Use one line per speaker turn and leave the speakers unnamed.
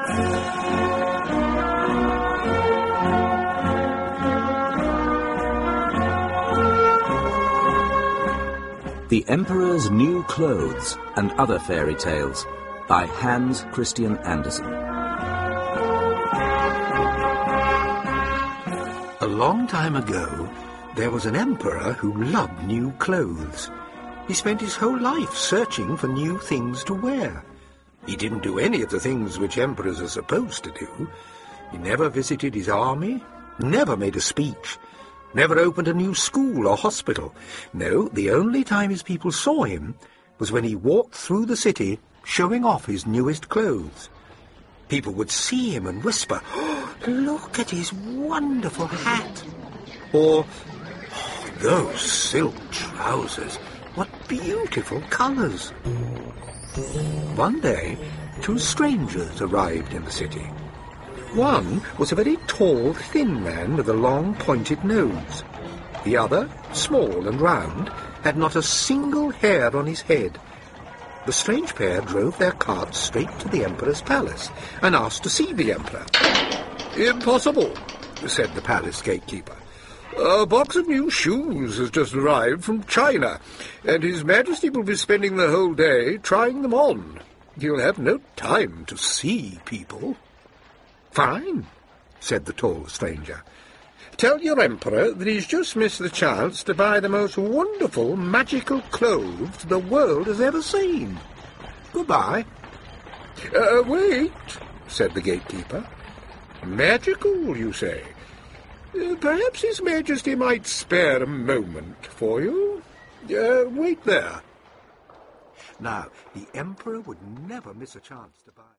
The Emperor's New Clothes and Other Fairy Tales by Hans Christian Andersen.
A long time ago, there was an emperor who loved new clothes. He spent his whole life searching for new things to wear. He didn't do any of the things which emperors are supposed to do. He never visited his army, never made a speech, never opened a new school or hospital. No, the only time his people saw him was when he walked through the city showing off his newest clothes. People would see him and whisper, "Oh, look at his wonderful hat!" Or, "Oh, those silk trousers, what beautiful colours!" One day, two strangers arrived in the city. One was a very tall, thin man with a long, pointed nose. The other, small and round, had not a single hair on his head. The strange pair drove their cart straight to the Emperor's palace and asked to see the Emperor. "Impossible," said the palace gatekeeper. "A box of new shoes has just arrived from China, and His Majesty will be spending the whole day trying them on. He'll have no time to see people." "Fine," said the tall stranger. "Tell your Emperor that he's just missed the chance to buy the most wonderful, magical clothes the world has ever seen. Goodbye." "Wait," said the gatekeeper. "Magical, you say? Perhaps His Majesty might spare a moment for you. Wait there." Now, the Emperor would never miss a chance to buy...